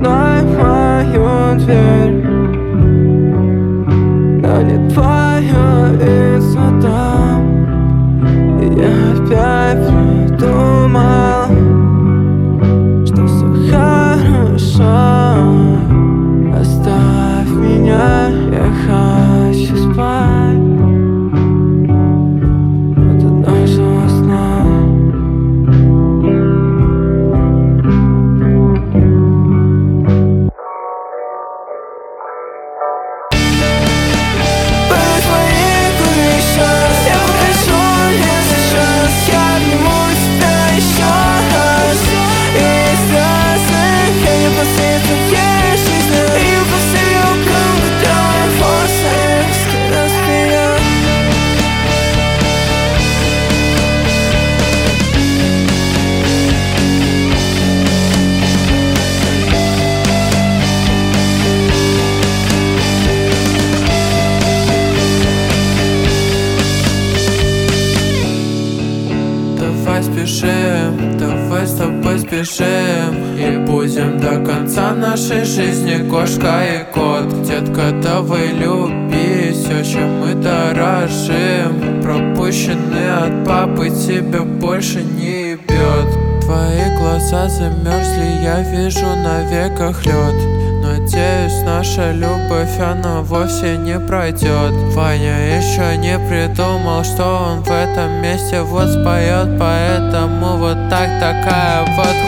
одной мою дверь, но не твое лицо там. И я опять придумал, что все хорошо. Оставь меня, я хочу спать от одного сна. Давай с тобой спешим и будем до конца нашей жизни кошка и кот. Детка, давай люби все, чем мы дорожим. Пропущенный от папы тебя больше не ебет. Твои глаза замерзли, я вижу на веках лед. Надеюсь, наша любовь, она вовсе не пройдет. Ваня еще не придумал, что он в этом месте вот споет. Поэтому вот так такая вот